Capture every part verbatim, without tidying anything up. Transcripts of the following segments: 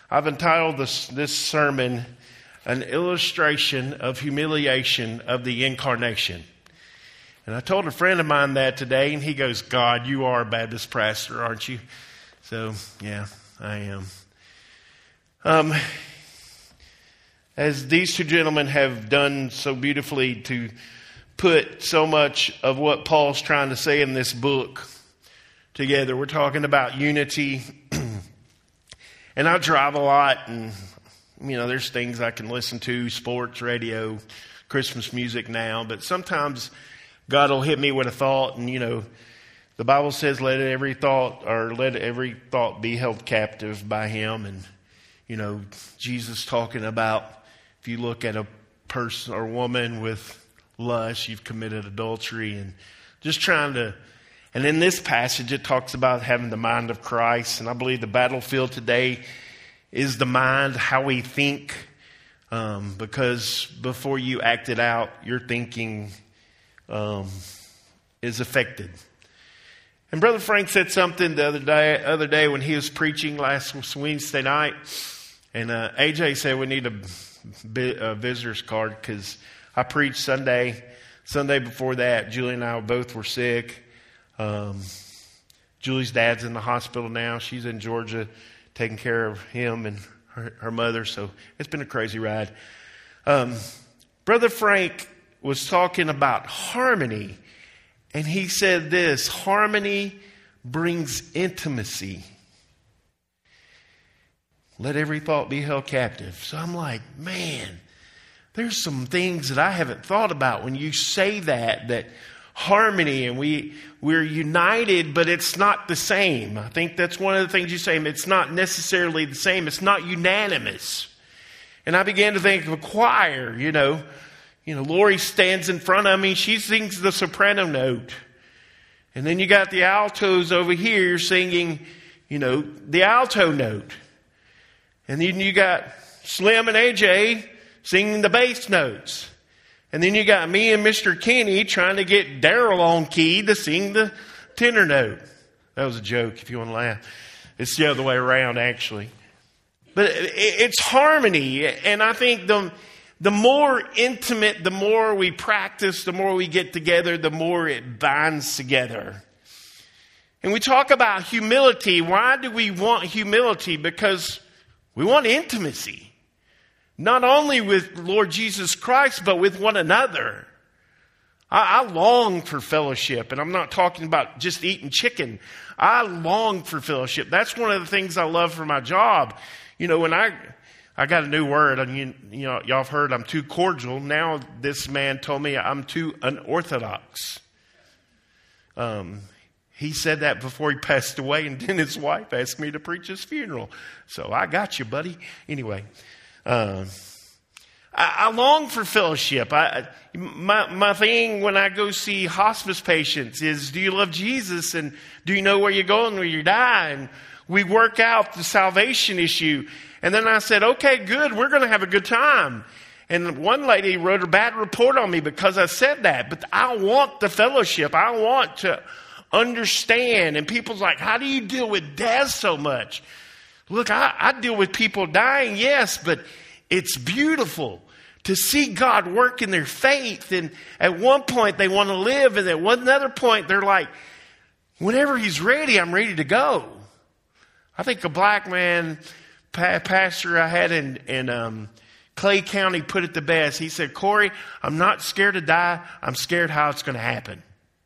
I've entitled this, this sermon, An Illustration of Humiliation of the Incarnation. And I told a friend of mine that today, and he goes, God, you are a Baptist pastor, aren't you? So, yeah, I am. Um, as these two gentlemen have done so beautifully to put so much of what Paul's trying to say in this book together, we're talking about unity. And I drive a lot, and, you know, there's things I can listen to, sports, radio, Christmas music now. But sometimes God will hit me with a thought, and, you know, the Bible says let every thought, or let every thought be held captive by Him. And, you know, Jesus talking about if you look at a person or woman with lust, you've committed adultery, and just trying to. And in this passage, it talks about having the mind of Christ. And I believe the battlefield today is the mind, how we think. Um, because before you act it out, your thinking um, is affected. And Brother Frank said something the other day, other day when he was preaching last Wednesday night. And uh, A J said we need a, a visitor's card because I preached Sunday. Sunday before that, Julie and I both were sick. Um, Julie's dad's in the hospital now. She's in Georgia taking care of him and her, her mother. So it's been a crazy ride. Um, Brother Frank was talking about harmony. And he said this, harmony brings intimacy. Let every thought be held captive. So I'm like, man, there's some things that I haven't thought about when you say that, that harmony, and we, we're united, but it's not the same. I think that's one of the things you say. It's not necessarily the same. It's not unanimous. And I began to think of a choir, you know. You know, Lori stands in front of me. She sings the soprano note. And then you got the altos over here singing, you know, the alto note. And then you got Slim and A J singing the bass notes. And then you got me and Mister Kenny trying to get Daryl on key to sing the tenor note. That was a joke if you want to laugh. It's the other way around, actually. But it's harmony. And I think the, the more intimate, the more we practice, the more we get together, the more it binds together. And we talk about humility. Why do we want humility? Because we want intimacy. Not only with Lord Jesus Christ, but with one another. I, I long for fellowship, and I'm not talking about just eating chicken. I long for fellowship. That's one of the things I love for my job. You know, when I I got a new word, and you, you know, y'all have heard I'm too cordial. Now this man told me I'm too unorthodox. Um, he said that before he passed away, and then his wife asked me to preach his funeral. So I got you, buddy. Anyway. Uh, I, I long for fellowship. I, my, my thing when I go see hospice patients is, do you love Jesus? And do you know where you're going when you die? And we work out the salvation issue. And then I said, okay, good. We're going to have a good time. And one lady wrote a bad report on me because I said that. But I want the fellowship. I want to understand. And people's like, how do you deal with death so much? Look, I, I deal with people dying, yes, but it's beautiful to see God work in their faith. And at one point they want to live, and at one another point they're like, whenever He's ready, I'm ready to go. I think a black man pa- pastor I had in, in um, Clay County put it the best. He said, Corey, I'm not scared to die. I'm scared how it's going to happen.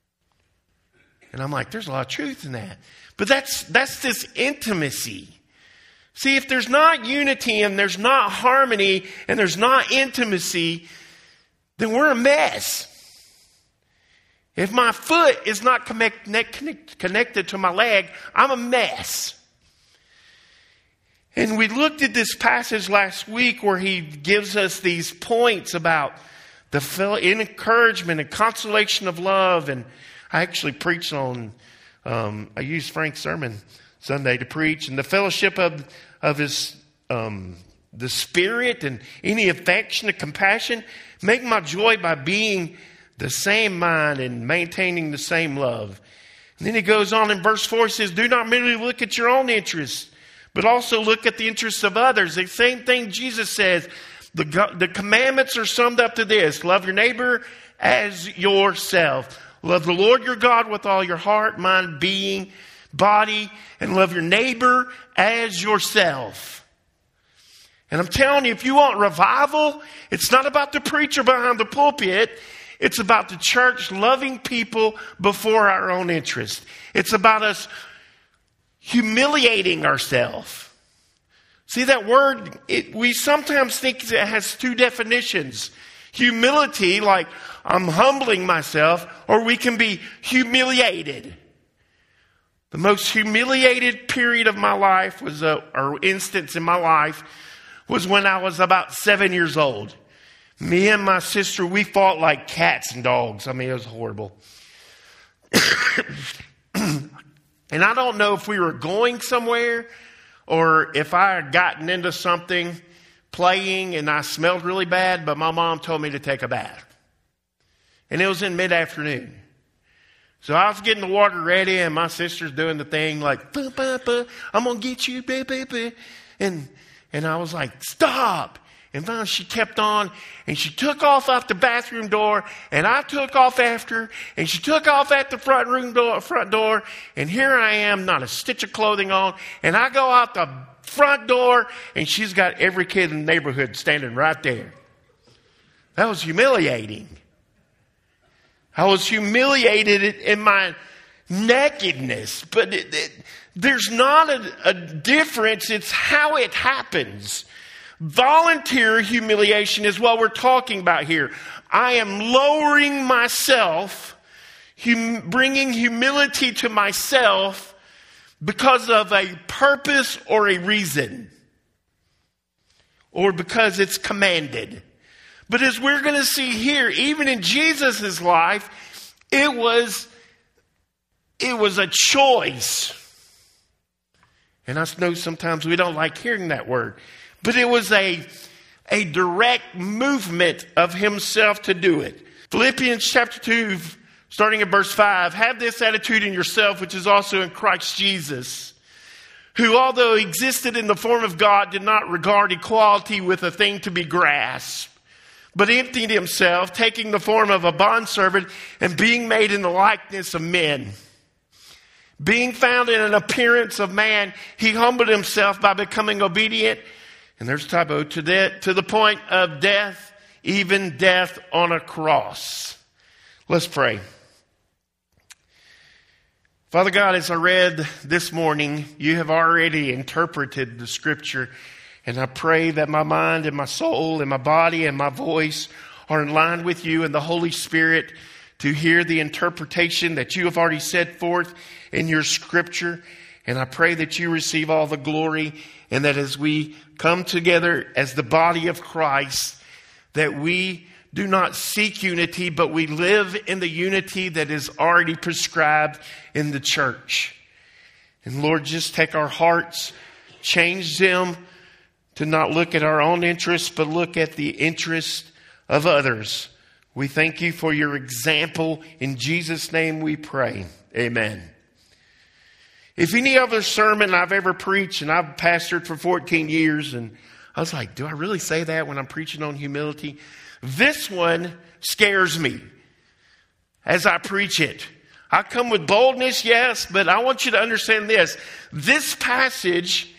And I'm like, there's a lot of truth in that. But that's that's this intimacy. See, if there's not unity and there's not harmony and there's not intimacy, then we're a mess. If my foot is not connect, connect, connected to my leg, I'm a mess. And we looked at this passage last week where he gives us these points about the encouragement and consolation of love. And I actually preached on, um, I used Frank's sermon Sunday to preach, and the fellowship of of his um, the Spirit and any affection and compassion. Make my joy by being the same mind and maintaining the same love. And then he goes on in verse four, he says, do not merely look at your own interests, but also look at the interests of others. The same thing Jesus says. The, the commandments are summed up to this. Love your neighbor as yourself. Love the Lord your God with all your heart, mind, being, body, and love your neighbor as yourself. And I'm telling you, if you want revival, it's not about the preacher behind the pulpit. It's about the church loving people before our own interest. It's about us humiliating ourselves. See that word, it, we sometimes think it has two definitions. Humility, like I'm humbling myself, or we can be humiliated. The most humiliated period of my life was, a, or instance in my life, was when I was about seven years old. Me and my sister, we fought like cats and dogs. I mean, it was horrible. And I don't know if we were going somewhere or if I had gotten into something playing and I smelled really bad, but my mom told me to take a bath. And it was in mid-afternoon. So I was getting the water ready and my sister's doing the thing like, bah, bah, bah, I'm going to get you, bah, bah, bah. And, and I was like, stop. And finally she kept on and she took off out the bathroom door and I took off after her and she took off at the front room door, front door. And here I am, not a stitch of clothing on. And I go out the front door and she's got every kid in the neighborhood standing right there. That was humiliating. I was humiliated in my nakedness, but it, it, there's not a, a difference. It's how it happens. Volunteer humiliation is what we're talking about here. I am lowering myself, hum, bringing humility to myself because of a purpose or a reason, or because it's commanded. But as we're going to see here, even in Jesus' life, it was, it was a choice. And I know sometimes we don't like hearing that word. But it was a, a direct movement of himself to do it. Philippians chapter two, starting at verse five. Have this attitude in yourself, which is also in Christ Jesus, who, although he existed in the form of God, did not regard equality with a thing to be grasped, but emptied himself, taking the form of a bondservant and being made in the likeness of men. Being found in an appearance of man, he humbled himself by becoming obedient. And there's a typo, to the, to the point of death, even death on a cross. Let's pray. Father God, as I read this morning, you have already interpreted the scripture. And I pray that my mind and my soul and my body and my voice are in line with you and the Holy Spirit to hear the interpretation that you have already set forth in your scripture. And I pray that you receive all the glory, and that as we come together as the body of Christ, that we do not seek unity, but we live in the unity that is already prescribed in the church. And Lord, just take our hearts, change them to not look at our own interests, but look at the interest of others. We thank you for your example. In Jesus' name we pray. Amen. If any other sermon I've ever preached, and I've pastored for fourteen years, and I was like, do I really say that when I'm preaching on humility? This one scares me as I preach it. I come with boldness, yes, but I want you to understand this. This passage,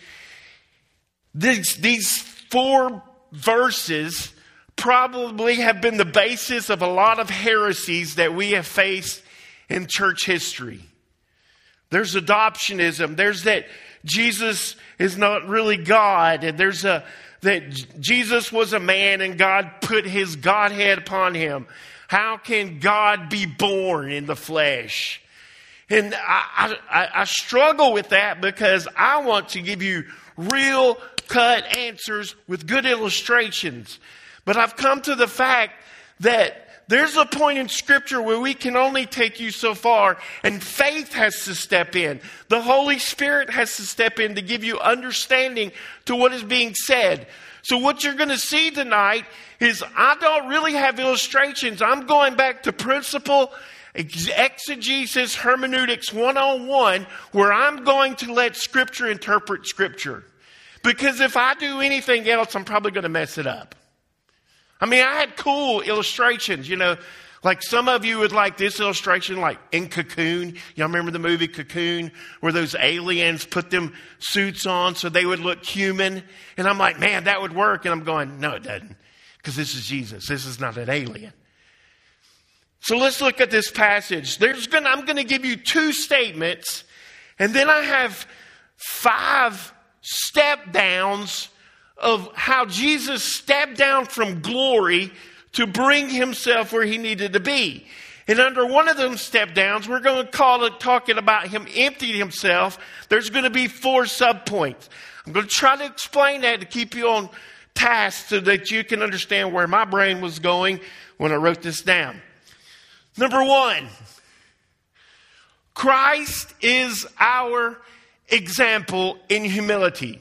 these, these four verses probably have been the basis of a lot of heresies that we have faced in church history. There's adoptionism. There's that Jesus is not really God. And there's a that Jesus was a man and God put his Godhead upon him. How can God be born in the flesh? And I, I, I struggle with that because I want to give you real cut answers with good illustrations. But I've come to the fact that there's a point in Scripture where we can only take you so far, and faith has to step in. The Holy Spirit has to step in to give you understanding to what is being said. So what you're going to see tonight is I don't really have illustrations. I'm going back to principle Exegesis Hermeneutics one oh one, where I'm going to let Scripture interpret Scripture. Because if I do anything else, I'm probably going to mess it up. I mean, I had cool illustrations, you know, like some of you would like this illustration, like in Cocoon. Y'all remember the movie Cocoon, where those aliens put them suits on so they would look human? And I'm like, man, that would work. And I'm going, no, it doesn't. Because this is Jesus. This is not an alien. So let's look at this passage. There's gonna, I'm going to give you two statements. And then I have five step downs of how Jesus stepped down from glory to bring himself where he needed to be. And under one of them step downs, we're going to call it talking about him emptying himself. There's going to be four subpoints. I'm going to try to explain that to keep you on task so that you can understand where my brain was going when I wrote this down. Number one, Christ is our example in humility.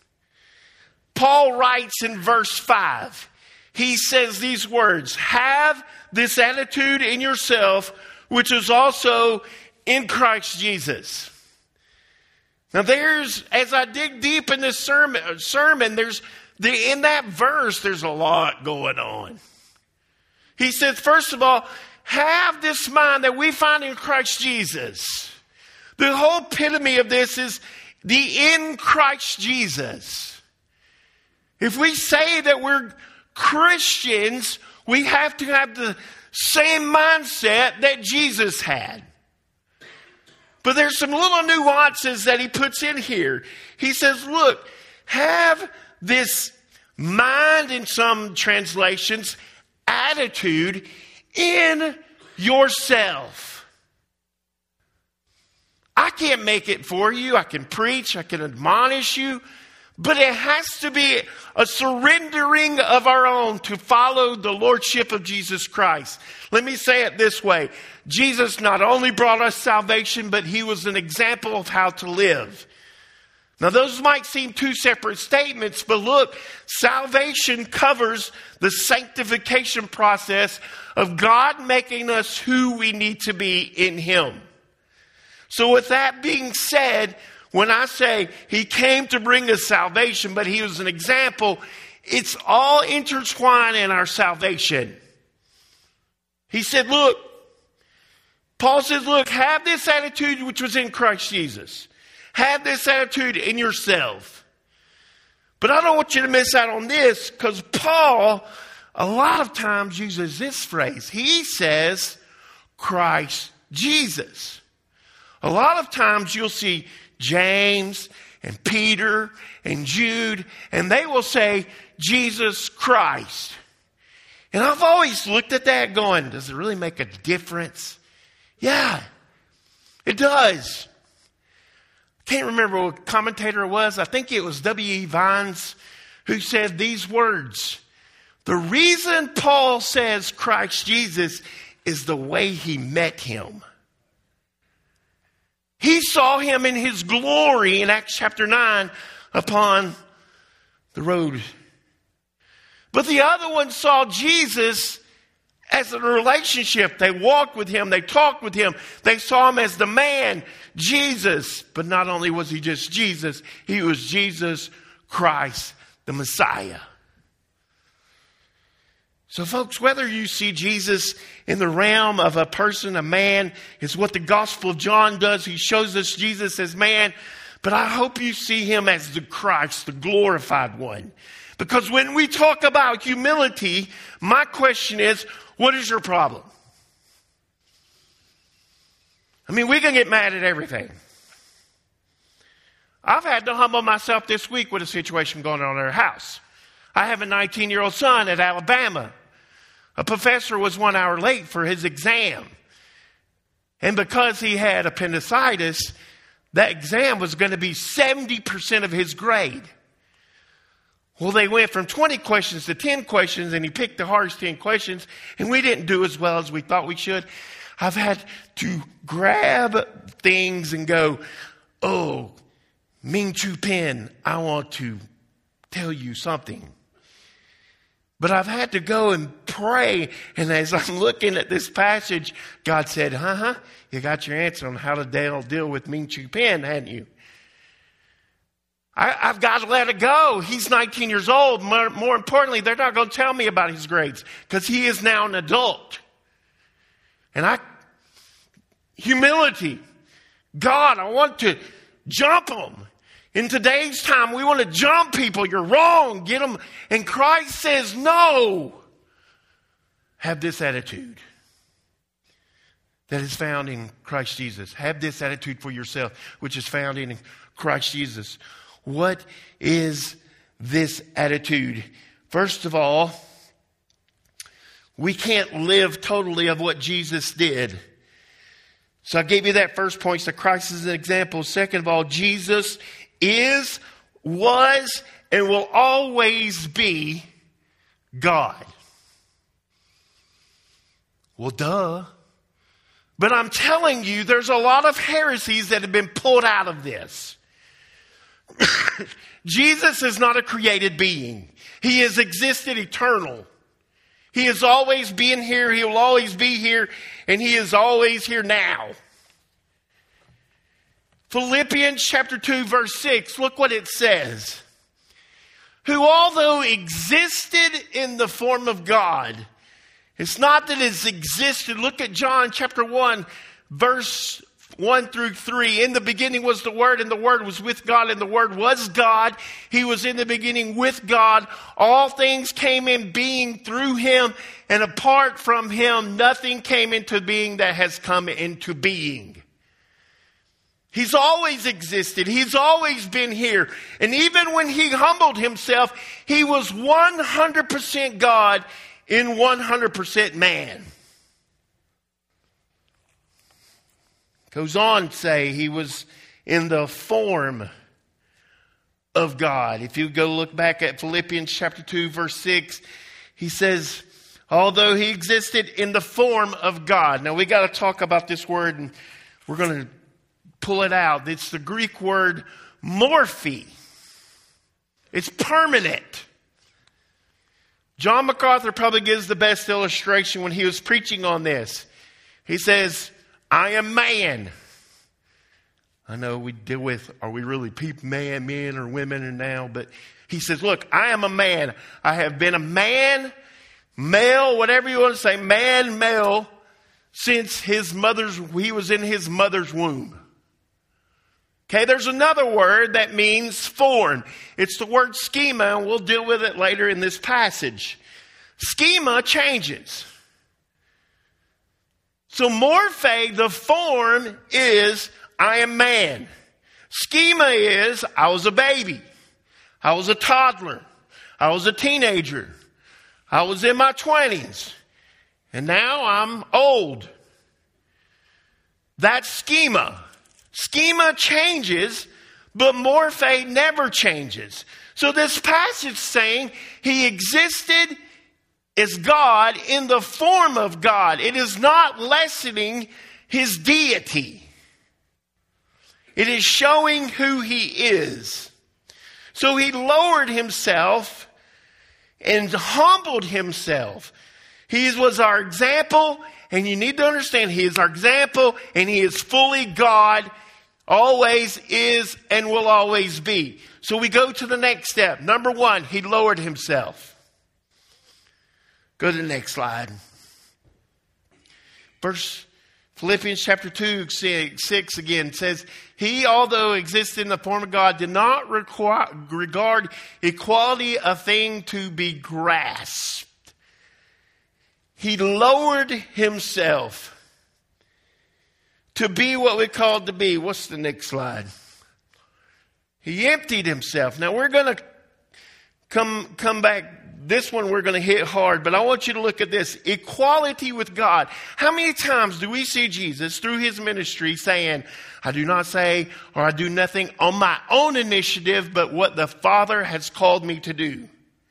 Paul writes in verse five, he says these words, have this attitude in yourself, which is also in Christ Jesus. Now there's, as I dig deep in this sermon, sermon there's the, in that verse, there's a lot going on. He says, first of all, have this mind that we find in Christ Jesus. The whole epitome of this is the in Christ Jesus. If we say that we're Christians, we have to have the same mindset that Jesus had. But there's some little nuances that he puts in here. He says, look, have this mind, in some translations, attitude in yourself. I can't make it for you. I can preach, I can admonish you, but it has to be a surrendering of our own to follow the lordship of Jesus Christ. Let me say it this way. Jesus not only brought us salvation, but he was an example of how to live. Now those might seem two separate statements, but look, salvation covers the sanctification process of God making us who we need to be in him. So with that being said, when I say he came to bring us salvation, but he was an example, it's all intertwined in our salvation. He said, look, Paul says, look, have this attitude which was in Christ Jesus. Have this attitude in yourself. But I don't want you to miss out on this, because Paul a lot of times uses this phrase. He says, Christ Jesus. A lot of times you'll see James and Peter and Jude, and they will say, Jesus Christ. And I've always looked at that going, does it really make a difference? Yeah, it does. Can't remember what commentator it was. I think it was W E Vines who said these words. The reason Paul says Christ Jesus is the way he met him. He saw him in his glory in Acts chapter nine upon the road. But the other one saw Jesus as a relationship. They walked with him. They talked with him. They saw him as the man, Jesus. But not only was he just Jesus, he was Jesus Christ, the Messiah. So folks, whether you see Jesus in the realm of a person, a man, is what the Gospel of John does. He shows us Jesus as man. But I hope you see him as the Christ, the glorified one. Because when we talk about humility, my question is, what is your problem? I mean, we can get mad at everything. I've had to humble myself this week with a situation going on in our house. I have a nineteen-year-old son at Alabama. A professor was one hour late for his exam. And because he had appendicitis, that exam was going to be seventy percent of his grade. Well, they went from twenty questions to ten questions, and he picked the hardest ten questions, and we didn't do as well as we thought we should. I've had to grab things and go, oh, Ming Chu Pen, I want to tell you something. But I've had to go and pray. And as I'm looking at this passage, God said, uh-huh, you got your answer on how to deal, deal with Ming Chu Pan, hadn't you? I, I've got to let it go. He's nineteen years old. More, more importantly, they're not going to tell me about his grades because he is now an adult. And I, humility. God, I want to jump them. In today's time, we want to jump people. You're wrong. Get them. And Christ says, no. Have this attitude that is found in Christ Jesus. Have this attitude for yourself, which is found in Christ Jesus. What is this attitude? First of all, we can't live totally of what Jesus did. So I gave you that first point. So Christ is an example. Second of all, Jesus is, was, and will always be God. Well, duh. But I'm telling you, there's a lot of heresies that have been pulled out of this. Jesus is not a created being. He has existed eternal. He has always been here. He will always be here. And he is always here now. Philippians chapter two, verse six. Look what it says. Who, although existed in the form of God. It's not that it's existed. Look at John chapter one, verse one through three. In the beginning was the Word, and the Word was with God, and the Word was God. He was in the beginning with God. All things came in being through Him, and apart from Him, nothing came into being that has come into being. He's always existed. He's always been here. And even when He humbled Himself, He was one hundred percent God in one hundred percent man. Goes on to say He was in the form of God. If you go look back at Philippians chapter two, verse six, he says, although He existed in the form of God. Now we got to talk about this word, and we're going to pull it out. It's the Greek word morphe. It's permanent. John MacArthur probably gives the best illustration when he was preaching on this. He says, I am man. I know we deal with, are we really people, man, men or women or now? But he says, look, I am a man. I have been a man, male, whatever you want to say, man, male, since his mother's, he was in his mother's womb. Okay, there's another word that means form. It's the word schema, and we'll deal with it later in this passage. Schema changes. So morphe, the form is, I am man. Schema is, I was a baby. I was a toddler. I was a teenager. I was in my twenties. And now I'm old. That's schema. Schema changes, but morphe never changes. So this passage is saying He existed as God in the form of God. It is not lessening His deity. It is showing who He is. So He lowered Himself and humbled Himself. He was our example, and you need to understand He is our example, and He is fully God. Always is and will always be. So we go to the next step. Number one, He lowered Himself. Go to the next slide. Verse Philippians chapter two, six again says, He, although existed in the form of God, did not require, regard equality a thing to be grasped. He lowered Himself to be what we're called to be. What's the next slide? He emptied Himself. Now we're going to come, come back. This one we're going to hit hard, but I want you to look at this. Equality with God. How many times do we see Jesus through His ministry saying, I do not say or I do nothing on my own initiative, but what the Father has called me to do?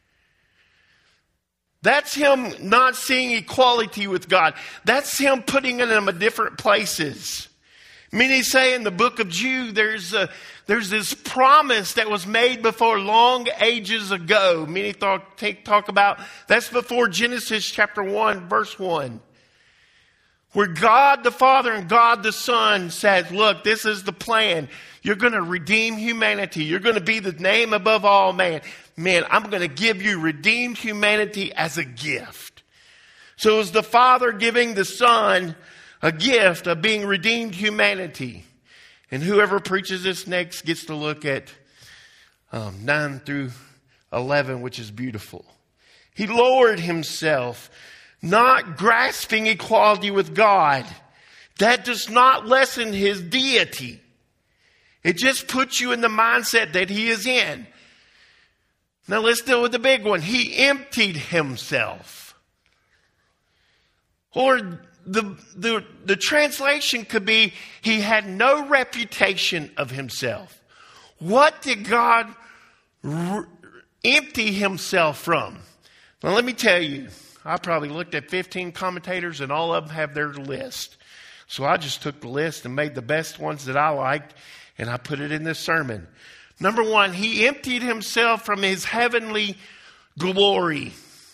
That's Him not seeing equality with God. That's Him putting Him in different places. Many say in the book of Jude, there's a, there's this promise that was made before long ages ago. Many talk, take, talk about, that's before Genesis chapter one, verse one. Where God the Father and God the Son says, look, this is the plan. You're going to redeem humanity. You're going to be the name above all man. Man, I'm going to give you redeemed humanity as a gift. So it was the Father giving the Son a gift of being redeemed humanity. And whoever preaches this next gets to look at um, nine through eleven, which is beautiful. He lowered himself, not grasping equality with God. That does not lessen his deity. It just puts you in the mindset that he is in. Now let's deal with the big one. He emptied himself. Or the, the, the translation could be, he had no reputation of himself. What did God r- empty himself from? Now let me tell you, I probably looked at fifteen commentators and all of them have their list. So I just took the list and made the best ones that I liked and I put it in this sermon. Number one, he emptied himself from his heavenly glory.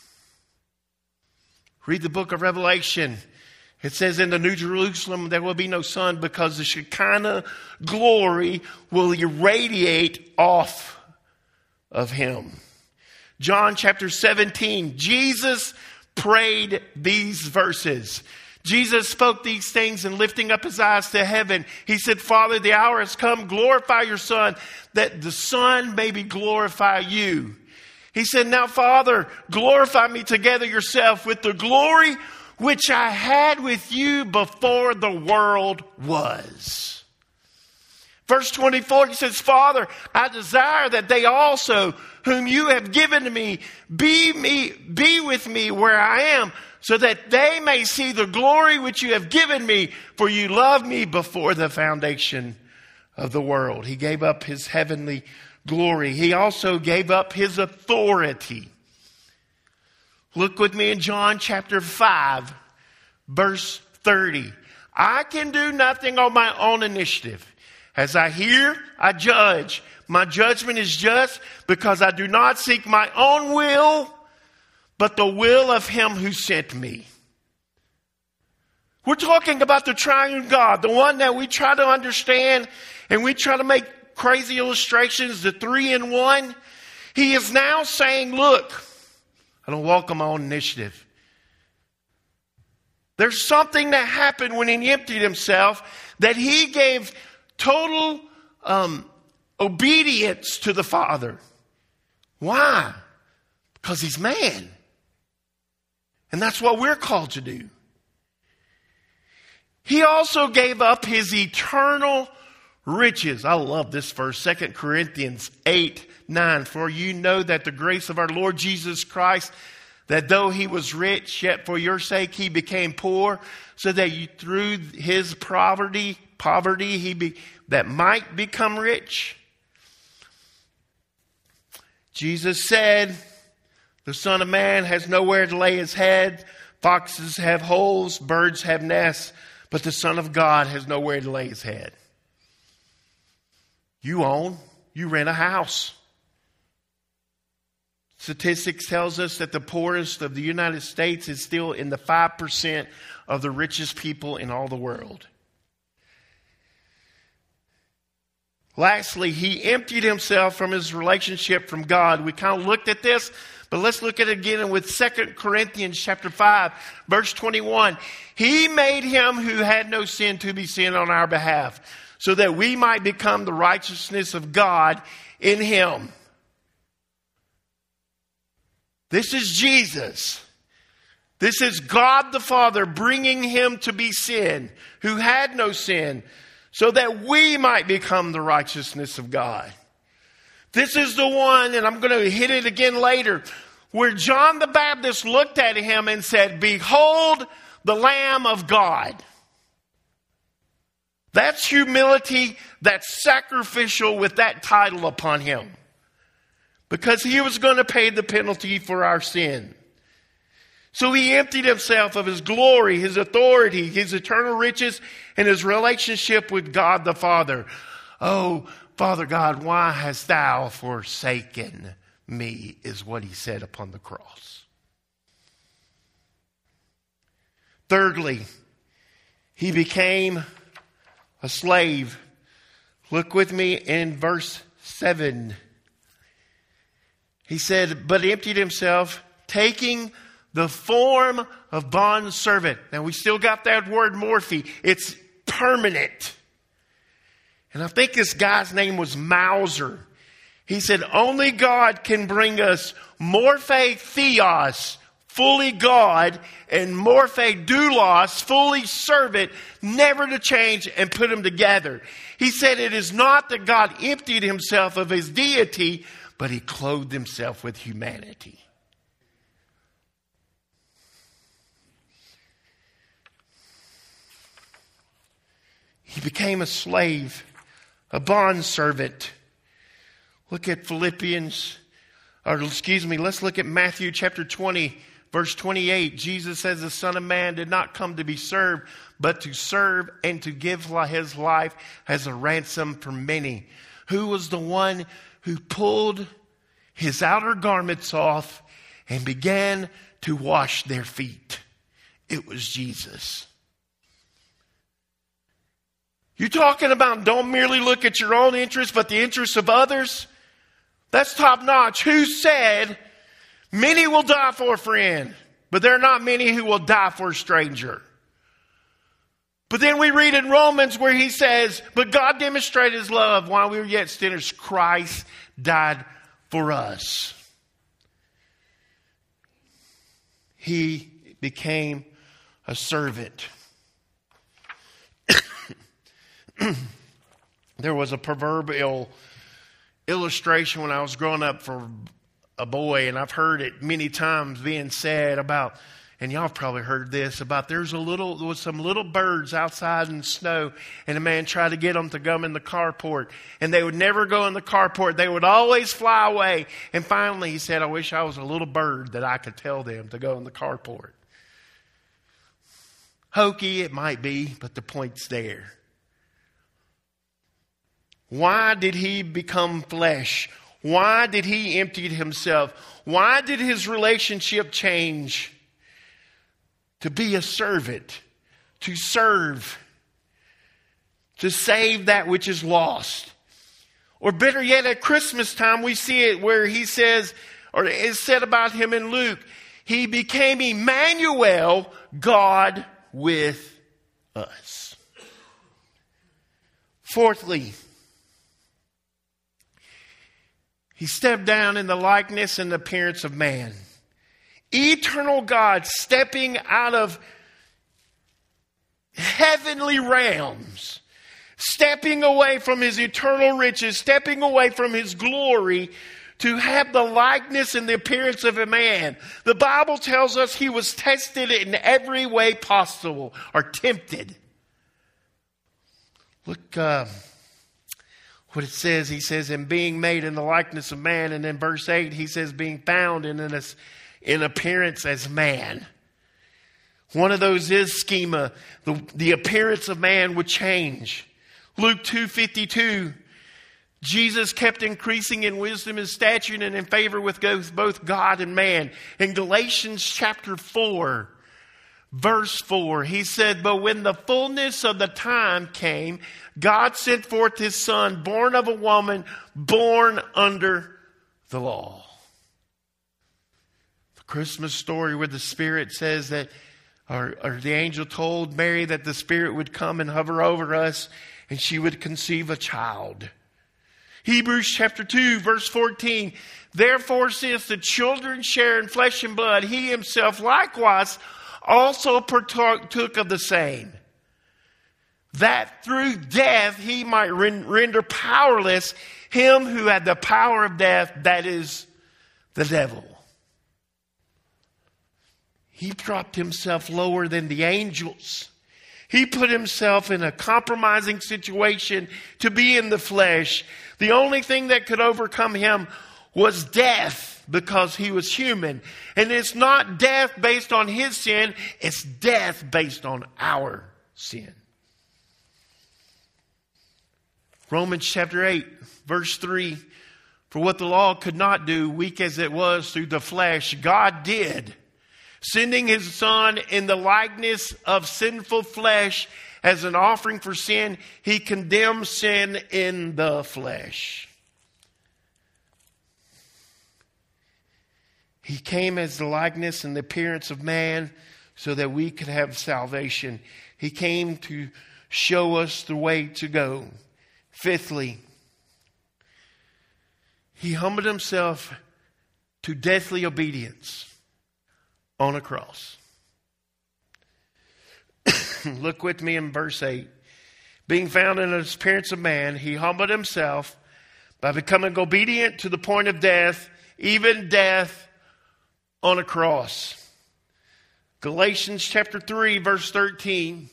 Read the book of Revelation. It says in the New Jerusalem there will be no sun because the Shekinah glory will irradiate off of him. John chapter seventeen, Jesus prayed these verses. Jesus spoke these things and lifting up his eyes to heaven, he said, Father, the hour has come, glorify your Son, that the Son may be glorify you. He said, now Father, glorify me together yourself with the glory which I had with you before the world was. Verse twenty-four, he says, Father, I desire that they also, whom you have given to me, be me, be with me where I am, so that they may see the glory which you have given me, for you loved me before the foundation of the world. He gave up his heavenly glory. He also gave up his authority. Look with me in John chapter five, verse thirty. I can do nothing on my own initiative. As I hear, I judge. My judgment is just because I do not seek my own will, but the will of him who sent me. We're talking about the triune God, the one that we try to understand and we try to make crazy illustrations, the three in one. He is now saying, look, I don't walk on my own initiative. There's something that happened when he emptied himself, that he gave total um, obedience to the Father. Why? Because he's man. And that's what we're called to do. He also gave up his eternal riches. I love this verse, Second Corinthians eight, nine. For you know that the grace of our Lord Jesus Christ, that though he was rich, yet for your sake he became poor, so that you through his poverty, poverty he be, that might become rich. Jesus said, the Son of Man has nowhere to lay his head. Foxes have holes, birds have nests, but the Son of God has nowhere to lay his head. You own, you rent a house. Statistics tells us that the poorest of the United States is still in the five percent of the richest people in all the world. Lastly, he emptied himself from his relationship from God. We kind of looked at this, but let's look at it again with Second Corinthians chapter five, verse twenty-one. He made him who had no sin to be sin on our behalf, so that we might become the righteousness of God in him. This is Jesus. This is God the Father bringing him to be sin, who had no sin, so that we might become the righteousness of God. This is the one, and I'm going to hit it again later, where John the Baptist looked at him and said, behold the Lamb of God. That's humility, that's sacrificial with that title upon him. Because he was going to pay the penalty for our sin. So he emptied himself of his glory, his authority, his eternal riches, and his relationship with God the Father. Oh, Father God, why hast thou forsaken me, is what he said upon the cross. Thirdly, he became a slave. Look with me in verse seven. He said, but emptied himself, taking the form of bondservant. Now we still got that word morphe. It's permanent. And I think this guy's name was Mauser. He said, only God can bring us morphe theos, fully God, and morphe doulos, fully servant, never to change, and put them together. He said it is not that God emptied himself of his deity, but he clothed himself with humanity. He became a slave, a bondservant. Look at Philippians, or excuse me, let's look at Matthew chapter twenty, verse twenty-eight. Jesus says the Son of Man did not come to be served, but to serve and to give his life as a ransom for many. Who was the one who pulled his outer garments off and began to wash their feet? It was Jesus. You're talking about don't merely look at your own interests, but the interests of others? That's top notch. Who said, many will die for a friend, but there are not many who will die for a stranger? But then we read in Romans where he says, but God demonstrated his love while we were yet sinners. Christ died for us. He became a servant. There was a proverbial illustration when I was growing up for a boy, and I've heard it many times being said about, and y'all have probably heard this, about there's a little, there was some little birds outside in the snow, and a man tried to get them to go in the carport, and they would never go in the carport. They would always fly away. And finally he said, I wish I was a little bird that I could tell them to go in the carport. Hokey it might be, but the point's there. Why did he become flesh? Why did he empty himself? Why did his relationship change? To be a servant, to serve, to save that which is lost. Or better yet, at Christmas time, we see it where he says, or it's said about him in Luke, he became Emmanuel, God with us. Fourthly, he stepped down in the likeness and appearance of man. Eternal God stepping out of heavenly realms, stepping away from his eternal riches, stepping away from his glory to have the likeness and the appearance of a man. The Bible tells us he was tested in every way possible, or tempted. Look, uh, what it says, he says, in being made in the likeness of man. And in verse eight, he says, being found in, an, in appearance as man. One of those is schema. The, the appearance of man would change. Luke two fifty-two, Jesus kept increasing in wisdom and stature and in favor with both God and man. In Galatians chapter four, verse four, he said, but when the fullness of the time came, God sent forth his Son, born of a woman, born under the law. The Christmas story where the Spirit says that, or, or the angel told Mary that the Spirit would come and hover over us and she would conceive a child. Hebrews chapter two, verse fourteen, therefore since the children share in flesh and blood, he himself likewise also partook of the same, that through death he might render powerless him who had the power of death, that is, the devil. He dropped himself lower than the angels. He put himself in a compromising situation to be in the flesh. The only thing that could overcome him was death. because he was human. And it's not death based on his sin. It's death based on our sin. Romans chapter eight, verse three. For what the law could not do, weak as it was through the flesh, God did, sending his Son in the likeness of sinful flesh as an offering for sin. He condemned sin in the flesh. He came as the likeness and the appearance of man so that we could have salvation. He came to show us the way to go. Fifthly, he humbled himself to deathly obedience on a cross. Look with me in verse eight. Being found in the appearance of man, he humbled himself by becoming obedient to the point of death, even death on a cross. Galatians chapter three, verse thirteen.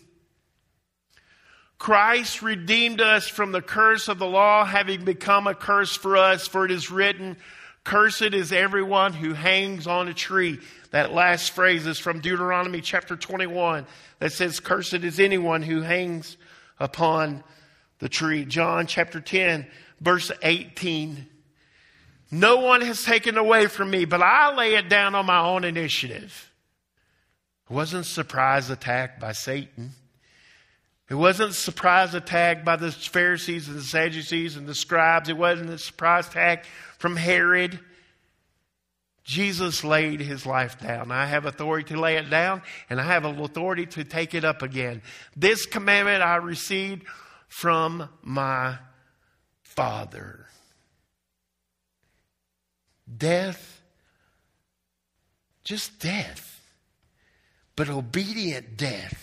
Christ redeemed us from the curse of the law, having become a curse for us. For it is written, cursed is everyone who hangs on a tree. That last phrase is from Deuteronomy chapter twenty-one. That says, cursed is anyone who hangs upon the tree. John chapter ten, verse eighteen. No one has taken away from me, but I lay it down on my own initiative. It wasn't a surprise attack by Satan. It wasn't a surprise attack by the Pharisees and the Sadducees and the scribes. It wasn't a surprise attack from Herod. Jesus laid his life down. I have authority to lay it down, and I have authority to take it up again. This commandment I received from my Father. Death, just death, but obedient death.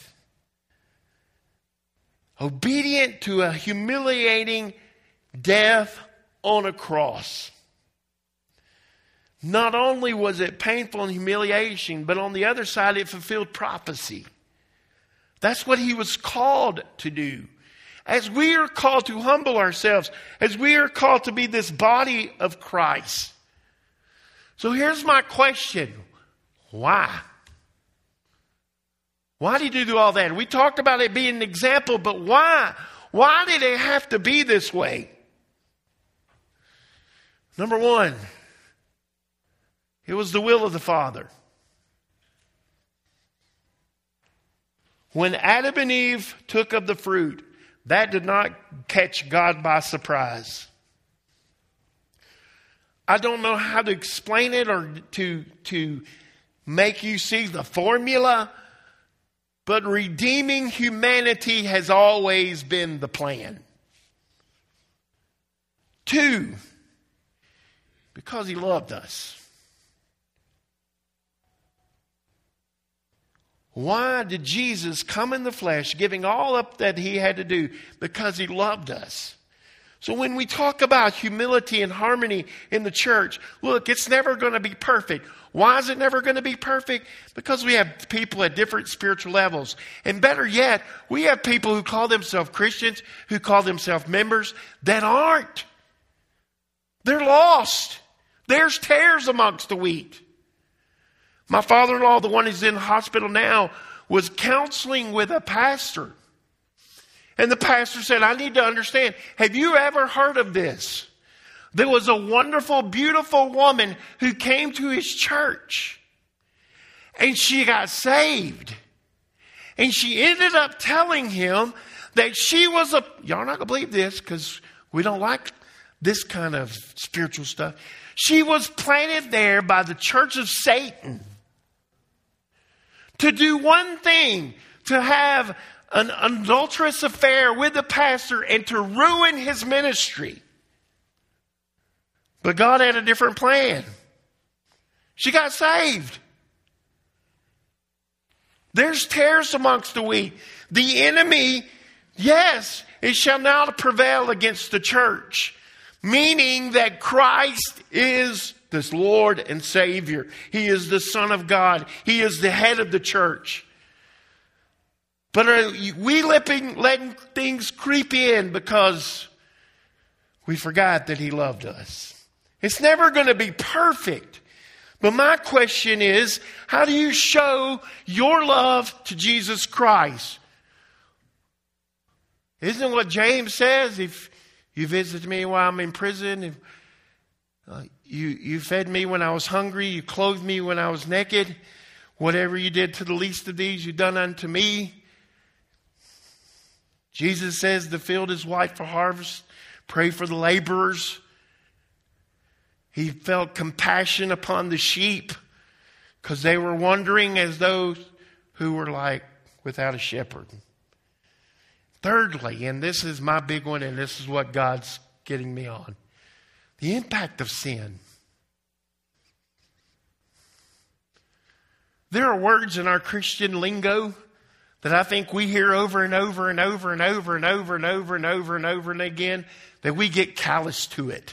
Obedient to a humiliating death on a cross. Not only was it painful and humiliation, but on the other side it fulfilled prophecy. That's what he was called to do. As we are called to humble ourselves, as we are called to be this body of Christ. So here's my question. Why? Why did he do all that? We talked about it being an example, but why? Why did it have to be this way? Number one, it was the will of the Father. When Adam and Eve took of the fruit, that did not catch God by surprise. I don't know how to explain it or to, to make you see the formula, but redeeming humanity has always been the plan. Two, because he loved us. Why did Jesus come in the flesh, giving all up that he had to do? Because he loved us. So when we talk about humility and harmony in the church, look, it's never going to be perfect. Why is it never going to be perfect? Because we have people at different spiritual levels. And better yet, we have people who call themselves Christians, who call themselves members, that aren't. They're lost. There's tares amongst the wheat. My father-in-law, the one who's in the hospital now, was counseling with a pastor. And the pastor said, I need to understand, have you ever heard of this? There was a wonderful, beautiful woman who came to his church. And she got saved. And she ended up telling him that she was a... Y'all are not going to believe this because we don't like this kind of spiritual stuff. She was planted there by the church of Satan to do one thing, to have an adulterous affair with the pastor and to ruin his ministry. But God had a different plan. She got saved. There's tares amongst the wheat. The enemy, yes, it shall not prevail against the church. Meaning that Christ is this Lord and Savior. He is the Son of God. He is the head of the church. But are we letting, letting things creep in because we forgot that He loved us? It's never going to be perfect. But my question is, how do you show your love to Jesus Christ? Isn't it what James says? If you visit me while I'm in prison, if uh, you, you fed me when I was hungry, you clothed me when I was naked, whatever you did to the least of these, you done unto me. Jesus says the field is white for harvest. Pray for the laborers. He felt compassion upon the sheep because they were wandering as those who were like without a shepherd. Thirdly, and this is my big one, and this is what God's getting me on, the impact of sin. There are words in our Christian lingo that I think we hear over and over and over and over and over and over and over and over and again, that we get callous to it.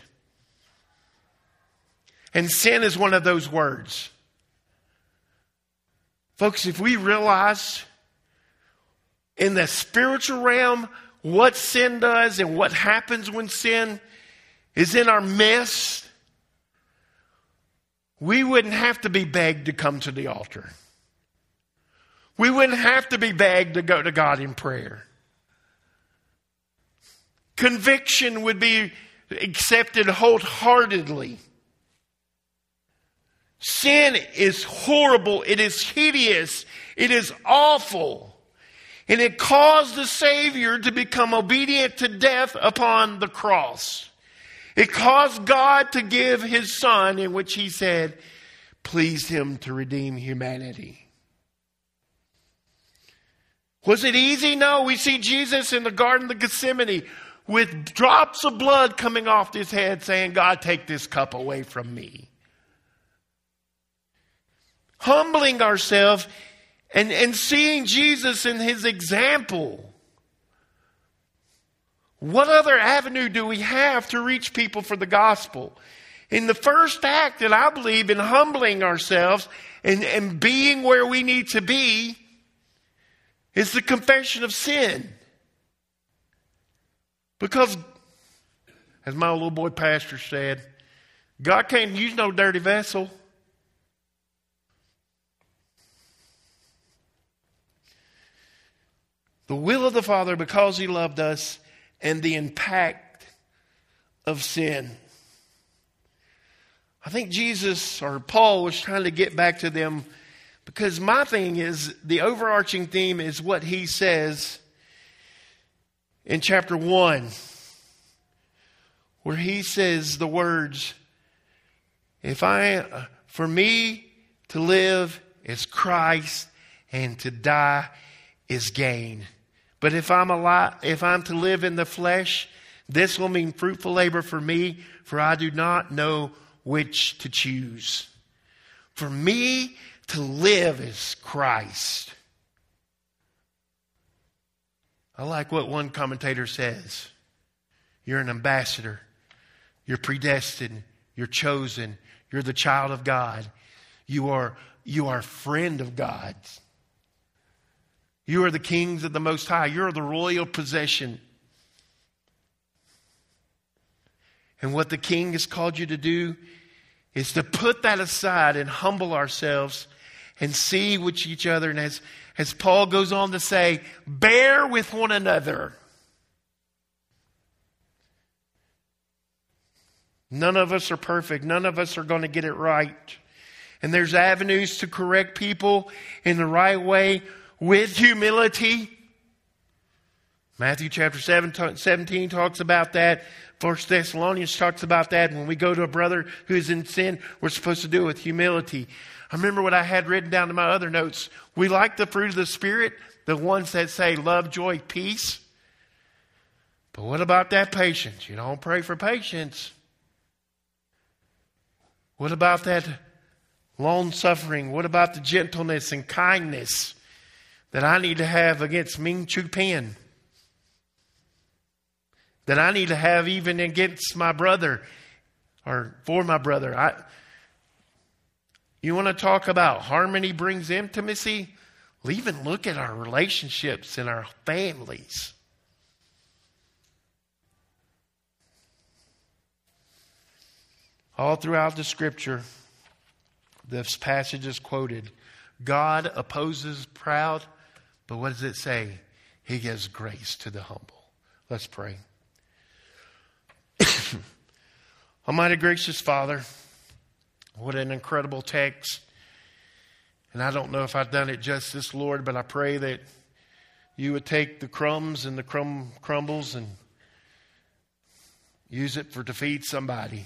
And sin is one of those words. Folks, if we realize in the spiritual realm what sin does and what happens when sin is in our midst, we wouldn't have to be begged to come to the altar. We wouldn't have to be begged to go to God in prayer. Conviction would be accepted wholeheartedly. Sin is horrible. It is hideous. It is awful. And it caused the Savior to become obedient to death upon the cross. It caused God to give His Son, in which He said, pleased Him to redeem humanity. Was it easy? No. We see Jesus in the Garden of Gethsemane with drops of blood coming off His head saying, God, take this cup away from me. Humbling ourselves and, and seeing Jesus in His example. What other avenue do we have to reach people for the gospel? In the first act that I believe in humbling ourselves and, and being where we need to be is the confession of sin. Because, as my little boy pastor said, God can't use no dirty vessel. The will of the Father because He loved us, and the impact of sin. I think Jesus or Paul was trying to get back to them, because my thing is, the overarching theme is what he says in chapter one, where he says the words, if I, for me to live is Christ and to die is gain. But if I'm alive, if I'm to live in the flesh, this will mean fruitful labor for me, for I do not know which to choose. For me to live is Christ. I like what one commentator says. You're an ambassador. You're predestined. You're chosen. You're the child of God. You are, you are a friend of God. You are the kings of the Most High. You're the royal possession. And what the King has called you to do is to put that aside and humble ourselves and see with each other. And as, as Paul goes on to say, bear with one another. None of us are perfect. None of us are going to get it right. And there's avenues to correct people in the right way with humility. Matthew chapter seven, seventeen talks about that. First Thessalonians talks about that. When we go to a brother who's in sin, we're supposed to do it with humility. I remember what I had written down in my other notes. We like the fruit of the Spirit, the ones that say love, joy, peace. But what about that patience? You don't pray for patience. What about that long suffering? What about the gentleness and kindness that I need to have against Ming Chu Pan? That I need to have even against my brother or for my brother. I, you want to talk about harmony brings intimacy? Well, even look at our relationships in our families. All throughout the Scripture, this passage is quoted. God opposes proud, but what does it say? He gives grace to the humble. Let's pray. Almighty gracious Father, what an incredible text. And I don't know if I've done it justice, Lord, but I pray that you would take the crumbs and the crumb crumbles and use it for to feed somebody.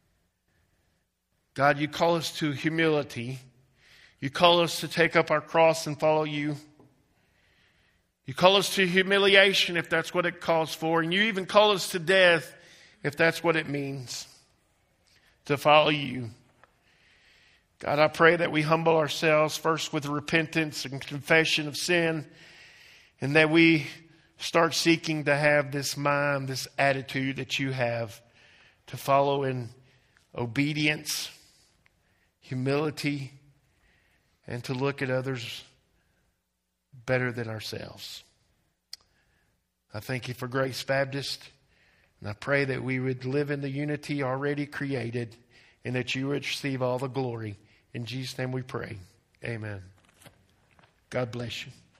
God, you call us to humility. You call us to take up our cross and follow you. You call us to humiliation if that's what it calls for. And you even call us to death if that's what it means to follow you. God, I pray that we humble ourselves first with repentance and confession of sin, and that we start seeking to have this mind, this attitude that you have, to follow in obedience, humility, and to look at others better than ourselves. I thank you for Grace Baptist, and I pray that we would live in the unity already created, and that you would receive all the glory. In Jesus' name we pray. Amen. God bless you.